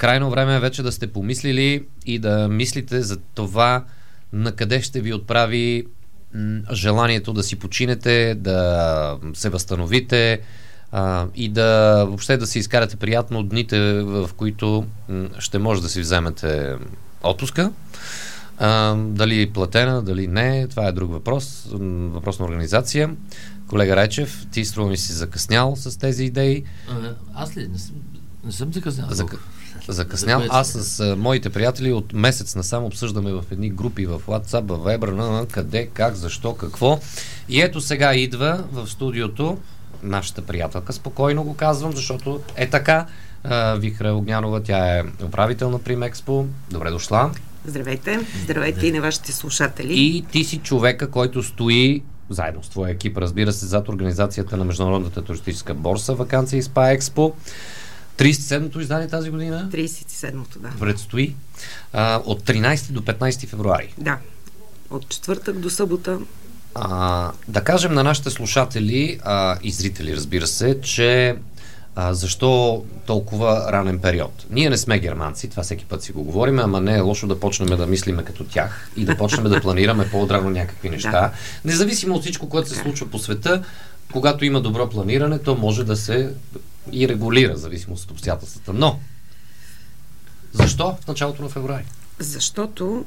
крайно време е вече да сте помислили и да мислите за това на къде ще ви отправи желанието да си починете, да се възстановите и да въобще да си изкарате приятно дните, в които ще може да си вземете отпуска. Дали платена, дали не, това е друг въпрос. Въпрос на организация. Колега Райчев, ти струва ми си закъснял с тези идеи. Аз ли? Не съм закъснял. Закъснял. Аз с моите приятели от месец насам обсъждаме в едни групи в WhatsApp, в Viber, къде, как, защо, какво. И ето сега идва в студиото нашата приятелка, спокойно го казвам, защото е така. Вихра Огнянова, тя е управител на Примекспо. Добре дошла. Здравейте. Здравейте и на вашите слушатели. И ти си човека, който стои заедно с твоя екип, разбира се, зад организацията на Международната туристическа борса, ваканция и СПА Експо. 37-то издание тази година? 37-то, да. Предстои. От 13 до 15 февруари. Да. От четвъртък до събота. Да кажем на нашите слушатели и зрители, разбира се, че защо толкова ранен период? Ние не сме германци, това всеки път си го говорим, ама не е лошо да почнем да мислиме като тях и да почнем да планираме по-отрано някакви неща. Да. Независимо от всичко, което се случва по света, когато има добро планиране, то може да се и регулира, зависимо от обстоятелствата. Но, защо в началото на февруари? Защото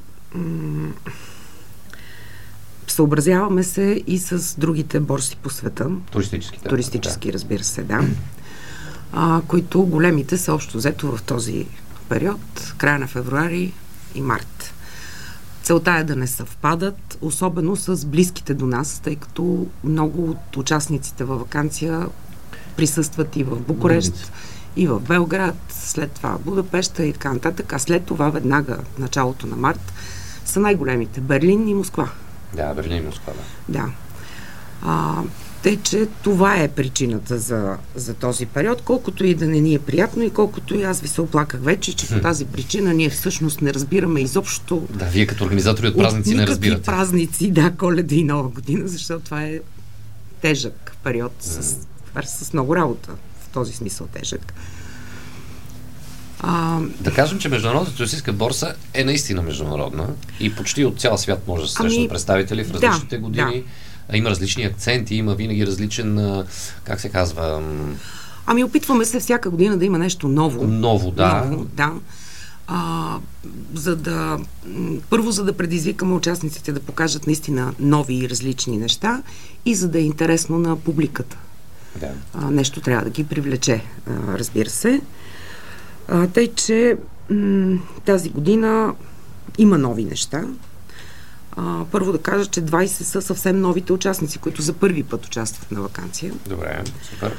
съобразяваме се и с другите борси по света. Туристически, разбира се, да. Които големите са общо взето в този период, края на февруари и март. Целта е да не съвпадат, особено с близките до нас, тъй като много от участниците във ваканция присъстват и в Букурещ, и в Белград, след това Будапеща и така нататък, а след това веднага, началото на март, са най-големите Берлин и Москва. Да, Берлин и Москва, да. Тъй, че това е причината за този период, колкото и да не ни е приятно и колкото и аз ви се оплаках вече, че по тази причина ние всъщност не разбираме изобщо. Да, вие като организатори от празници не разбирате. Празници, да, Коледа и Нова година, защото това е тежък период с много работа, в този смисъл тежък. Да кажем, че Международната туристическа борса е наистина международна и почти от цял свят може да се срещнат представители в различните години. Да. Има различни акценти, има винаги различен, как се казва... опитваме се всяка година да има нещо ново. Ново, да. Ново, да. Първо, за да предизвикаме участниците да покажат наистина нови и различни неща и за да е интересно на публиката. Да. Нещо трябва да ги привлече, разбира се. Тъй, че тази година има нови неща. Първо да кажа, че 20 са съвсем новите участници, които за първи път участват на ваканция. Добре, супер.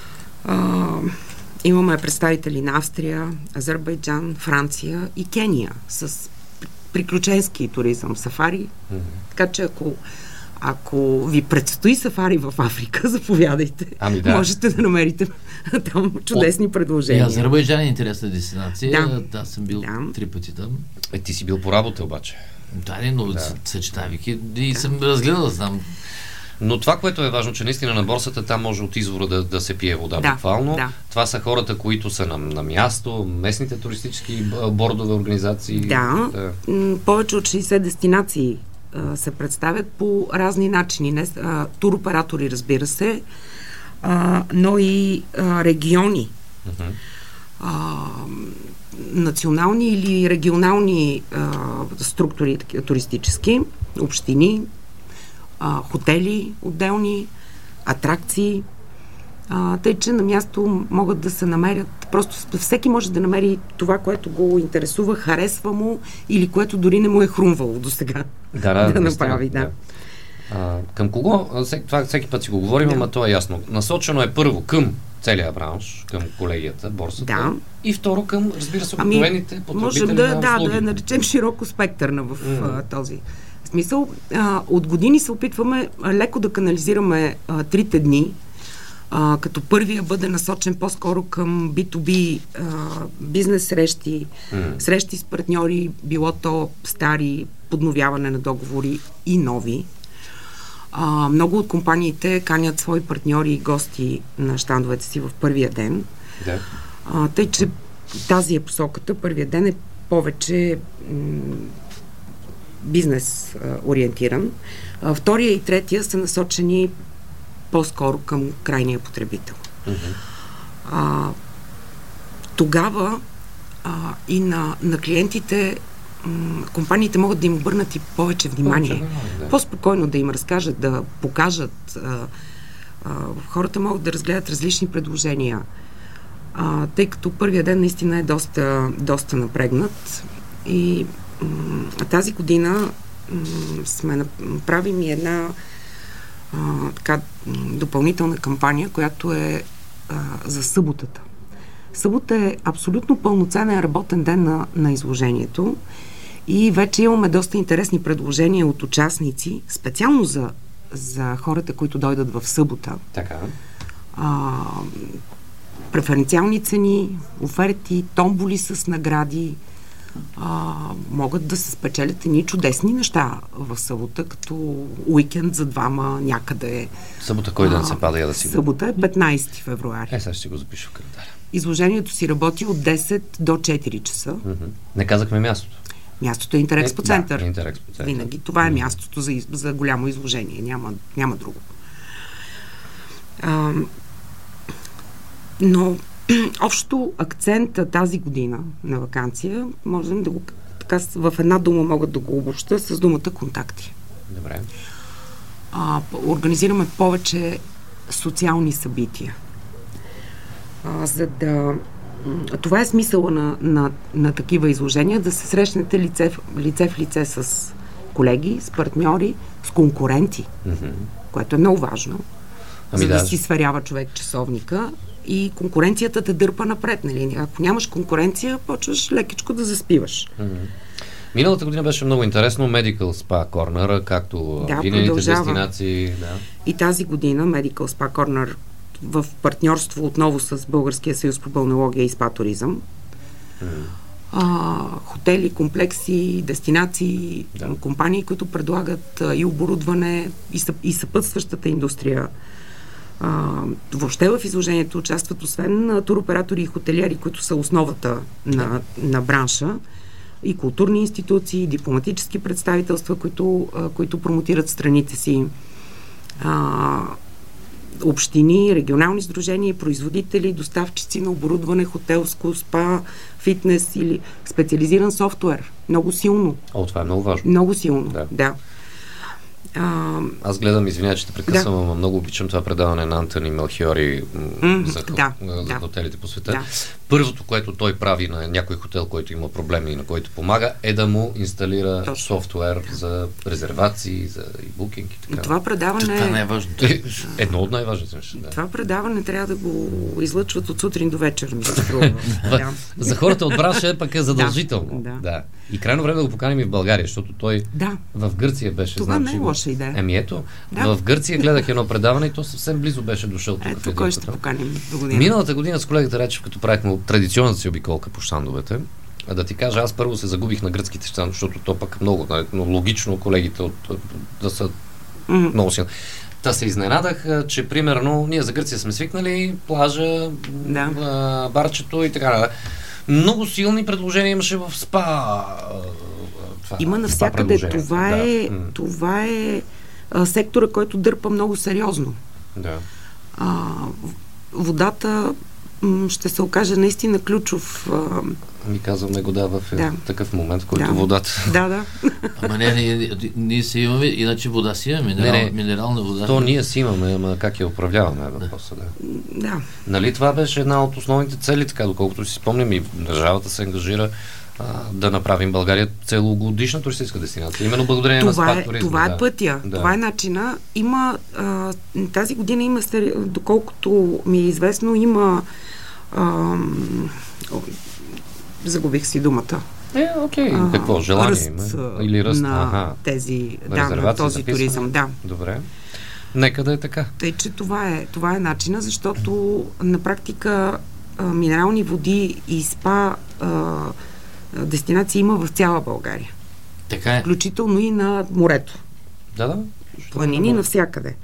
Имаме представители на Австрия, Азербайджан, Франция и Кения с приключенски туризъм, сафари. Така че ако ви предстои сафари в Африка, заповядайте. Да. Можете да намерите там чудесни предложения. Азербайджан е интересна дестинация. Да, съм бил 3 пъти там. Ти си бил по работа обаче. Да, но съчетавайки и съм разгледал, знам. Но това, което е важно, че наистина на борсата там може от извора да се пие вода буквално. Да. Това са хората, които са на място, местните туристически бордове организации. Да. Повече от 60 дестинации се представят по разни начини. Туроператори, разбира се, но и региони. Национални или регионални структури туристически, общини, хотели отделни, атракции. Тъй, че на място могат да се намерят, просто всеки може да намери това, което го интересува, харесва му или което дори не му е хрумвало до сега да направи. Да. Към кого? Това всеки път си го говорим, ама то е ясно. Насочено е първо към целия бранш, към колегията, борсата, и второ към, разбира се, обикновените потребители на услуги. Да наречем широко спектърна в този смисъл. От години се опитваме леко да канализираме 3 дни, като първия бъде насочен по-скоро към B2B бизнес срещи, срещи с партньори, било то стари, подновяване на договори и нови. Много от компаниите канят свои партньори и гости на щандовете си в първия ден. Да. Тъй, че тази е посоката. Първият ден е повече бизнес ориентиран. Втория и третия са насочени по-скоро към крайния потребител. Тогава и на клиентите компаниите могат да им обърнат и повече внимание. По-спокойно да им разкажат, да покажат. Хората могат да разгледат различни предложения. Тъй като първия ден наистина е доста напрегнат. И тази година правим и една допълнителна кампания, която е за съботата. Събота е абсолютно пълноценен работен ден на изложението и вече имаме доста интересни предложения от участници, специално за хората, които дойдат в събота. Така. Преференциални цени, оферти, томболи с награди. Могат да се спечелят едни чудесни неща в събота, като уикенд за двама някъде. Събота кой ден се пада, я да си го? Събота е 15 февруари. Сега ще си го запиша в календара. Изложението си работи от 10 до 4 часа. Не казахме мястото. Мястото е Интерекспо център. Да, Интерекспо център. Винаги. Това е мястото за голямо изложение. Няма друго. Но общо акцента тази година на ваканция можем да го така в една дума мога да го обобща с думата контакти. Добре. Организираме повече социални събития. За да... Това е смисъла на такива изложения, да се срещнете лице в лице с колеги, с партньори, с конкуренти, което е много важно, за да си сверява човек часовника и конкуренцията те дърпа напред. Нали? Ако нямаш конкуренция, почваш лекичко да заспиваш. Миналата година беше много интересно Medical Spa Corner, както винените дестинации. Да. И тази година Medical Spa Corner в партньорство отново с Българския съюз по балнеология и спа туризъм. Хотели, комплекси, дестинации, компании, които предлагат и оборудване, и съпътстващата индустрия. Въобще в изложението участват освен туроператори и хотелиери, които са основата на бранша, и културни институции, дипломатически представителства, които промотират страните си, общини, регионални сдружения, производители, доставчици на оборудване, хотелско, спа, фитнес или специализиран софтуер. Много силно. Това е много важно. Много силно, да. Аз гледам, извинявай, че те прекъсвам, но много обичам това предаване на Антони Мелхиори за хотелите по света. Да. Първото, което той прави на някой хотел, който има проблеми и на който помага, е да му инсталира софтуер за резервации, за букинг и така. Това предаване... Това е най-важното. Едно от най-важните неща. Това предаване трябва да го излъчват от сутрин до вечер. За хората от бранша пък е задължително. Да. И крайно време да го поканим и в България, защото той в Гърция беше. Това не е лоша идея. Ето, в Гърция гледах едно предаване и то съвсем близо беше дошъл тук. Ето кой ще поканим до година. Миналата година с колегата Речев, като правихме традиционната си обиколка по щандовете, да ти кажа, аз първо се загубих на гръцките щандове, защото то пък много, но логично колегите да са много силни. Та се изненадах, че примерно ние за Гърция сме свикнали, плажа, барчето и така. Много силни предложения имаше в спа. Има навсякъде. Това е сектора, който дърпа много сериозно. Да. Водата ще се окаже наистина ключов. Ми казваме го в такъв момент, в който водата... Да. Ама ние си имаме, иначе вода си имаме, минерална вода. То ние си имаме, ама как я управляваме въпроса, да. Нали това беше една от основните цели, така, доколкото си спомням, и държавата се ангажира да направим България целогодишна туристическа дестинация. Именно благодарение на спа туризма. Това е пътя. Това е начина. Има тази година има, доколкото ми е известно, има загубих си думата. Какво? Желание има? Или ръст на тези, на този туризъм. Да. Добре. Нека да е така. Тъй, че това е начина, защото на практика минерални води и спа дестинации има в цяла България. Така е. Включително и на морето. Да. Планини навсякъде.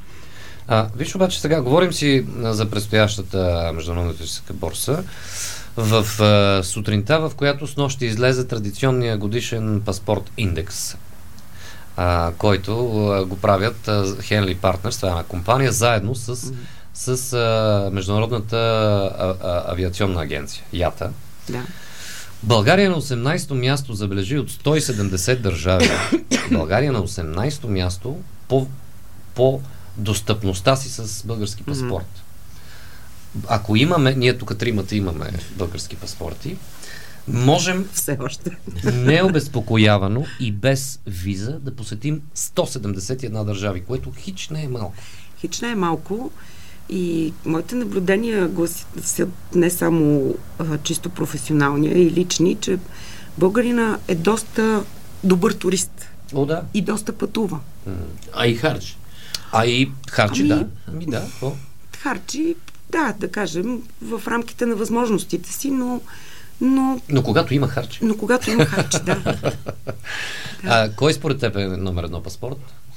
Виж обаче сега, говорим си за предстоящата международна туристическа борса. в сутринта, в която с нощ ще излезе традиционния годишен паспорт индекс, който го правят Henley Partners, това е една компания, заедно с Международната авиационна агенция, ЯТА. Да. България е на 18-то място, забележи, от 170 държави. България е на 18-то място по достъпността си с български паспорт. Ако имаме, ние тук тримата имаме български паспорти, можем все още необезпокоявано и без виза да посетим 171 държави, което хич не е малко. Хич не е малко и моите наблюдения гласят не само чисто професионални и лични, че българина е доста добър турист. О, да. И доста пътува. А и харчи. Да. Да. Харчи, да кажем, в рамките на възможностите си, но когато има харчи. Да. Кой според теб е номер 1 паспорт?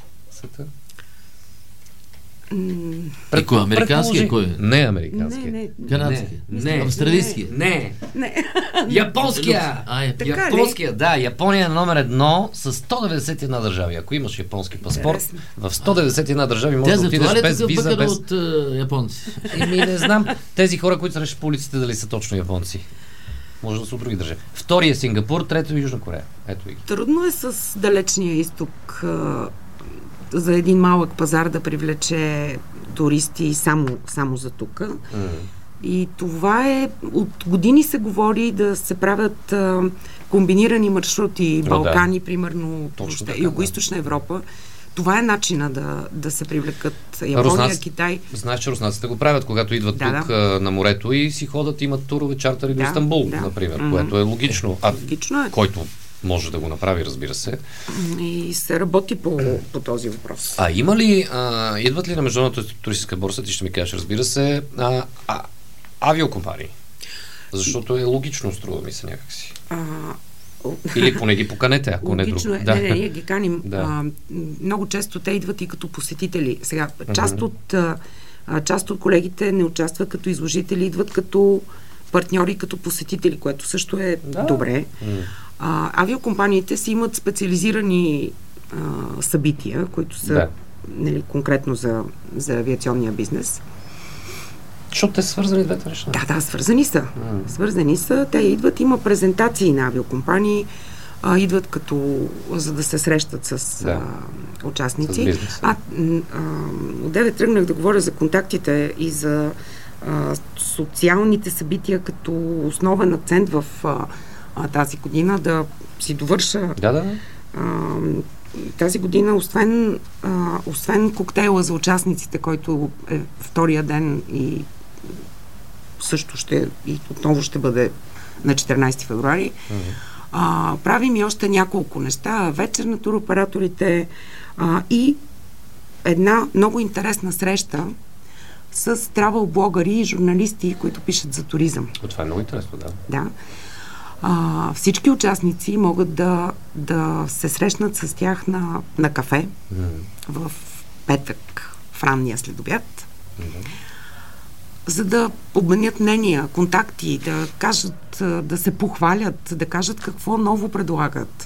Американски кой? Не американски. Не. Канадски? Не. Австралийски? Не. Японския! Японския, да. Япония е номер 1 с 191 държави. Ако имаш японски паспорт, в 191 държави можеш да отидеш без виза, без... от японци? Не знам. Тези хора, които срещат по улиците, дали са точно японци. Може да са от други държави. Втори е Сингапур, трето е Южна Корея. Ето ви. Трудно е с далечния изток за един малък пазар да привлече туристи само за тук. И това е... От години се говори да се правят комбинирани маршрути, Балкани, примерно, Югоизточна Европа. Това е начина да се привлекат Япония, Китай. Знаеш, че руснаците го правят, когато идват тук на морето и си ходят, имат турове чартери до Истанбул, например, което е логично. Логично е. Който може да го направи, разбира се. И се работи по този въпрос. Има ли, идват ли на Международната туристическа борса, ти ще ми кажеш, разбира се, авиокомпании? Защото е логично, струва ми се някакси. Или поне ги поканете, ако не друго. Не, ние ги каним. Много често те идват и като посетители. Сега, част от колегите не участват като изложители, идват като партньори, като посетители, което също е добре. Авиокомпаниите си имат специализирани събития, които са конкретно за авиационния бизнес. Защото те са свързани двете неща. Да, свързани са. Свързани са. Те идват, има презентации на авиокомпании, идват за да се срещат с участници. Отдеве тръгнах да говоря за контактите и за социалните събития като основен акцент в тази година, да си довърша. Тази година, освен коктейла за участниците, който е втория ден и също отново ще бъде на 14 февруари, правим и още няколко неща. Вечер на туроператорите и една много интересна среща с травел блогъри и журналисти, които пишат за туризъм. Това е много интересно, Да. Всички участници могат да се срещнат с тях на кафе в петък, в ранния следобед, за да обменят мнения, контакти, да кажат, да се похвалят, да кажат какво ново предлагат.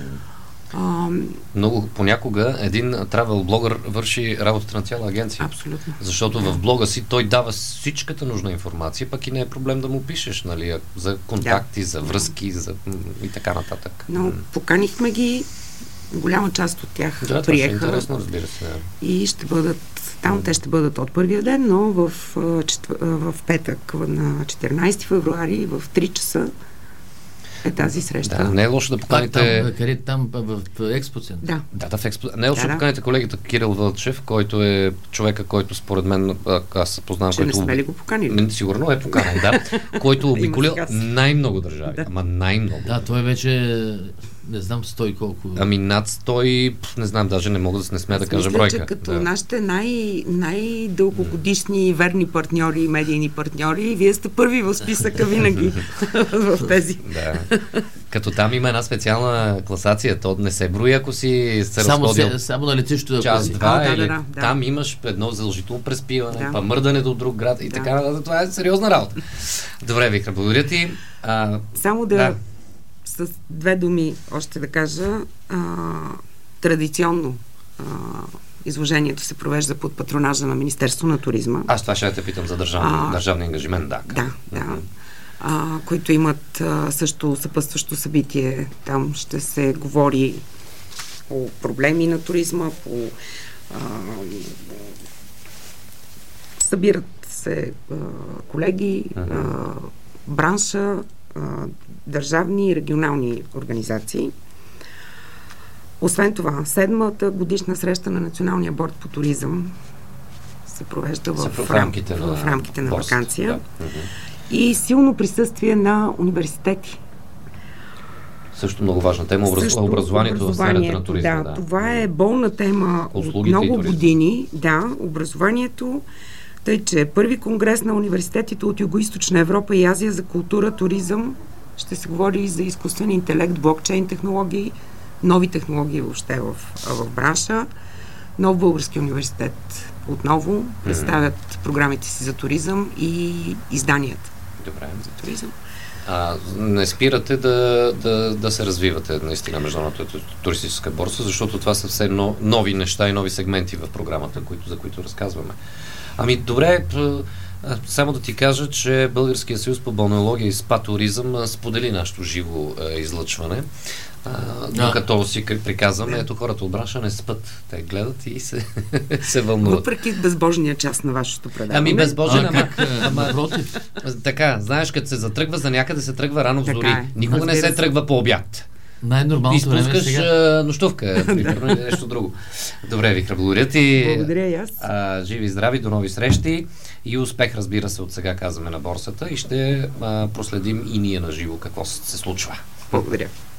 Много понякога един травел блогър върши работата на цяла агенция. Абсолютно. Защото в блога си той дава всичката нужна информация, пък и не е проблем да му пишеш, нали, за контакти, за връзки, и така нататък. Но поканихме ги, голяма част от тях приеха. Това е интересно, разбира се. И ще бъдат там, те ще бъдат от първия ден, но в петък на 14 февруари в 3 часа е тази среща. Не е лошо да поканите... Там в Експоцентър? Да, в Експоцентър. Не е лошо да поканите колегата Кирил Вълчев, който е човека, който според мен, аз се познавам... Че не сме ли го поканили? Сигурно е поканен, който обиколил най-много държави. Ама най-много. Да, той вече не знам 100 и колко. Над 100, не знам, даже не мога да не смея да кажа бройка. Че като нашите най-дългогодишни верни партньори и медийни партньори, вие сте първи в списъка винаги в тези Като там има една специална класация, то не се брои, ако си се разходил само на летището час-два, или там имаш едно задължително преспиване, па мърдане до друг град и така нататък. Това е сериозна работа. Добре, Виктор, благодаря ти. Само с две думи още да кажа. Традиционно изложението се провежда под патронажа на Министерство на туризма. Аз това ще те питам за държавния ангажимент, да. Да. Които имат също съпътстващо събитие. Там ще се говори по проблеми на туризма, събират се колеги, бранша, държавни и регионални организации. Освен това, 7-та годишна среща на Националния борд по туризъм се провежда в рамките на ваканция. Да. И силно присъствие на университети. Също много важна тема, образованието в сферата на туризма. Да, това е болна тема от много години. Да, образованието. Тъй, че първи конгрес на университетите от Югоизточна Европа и Азия за култура, туризъм, ще се говори и за изкуствен интелект, блокчейн технологии, нови технологии въобще в бранша. Нов български университет отново представят програмите си за туризъм и изданията. Добре. За туризъм. Не спирате да се развивате наистина международната туристическа борса, защото това са все нови неща и нови сегменти в програмата, за които разказваме. Добре, само да ти кажа, че Българския съюз по балнеология и спа туризъм сподели нашето живо излъчване. Докато си приказваме, ето хората от бранша не спят. Те гледат и се вълнуват. Въпреки безбожния част на вашето предаване. Безбожен, напротив. Така, знаеш, като се затръгва за някъде, се тръгва рано в зори. Никога не се тръгва по обяд. Най-нормалното време сега. Изпускаш нощувка, примерно, или нещо друго. Добре, Виктор, благодаря ти. Благодаря и аз. Живи и здрави, до нови срещи и успех, разбира се, от сега казваме на борсата и ще проследим и ние на живо какво се случва. Благодаря.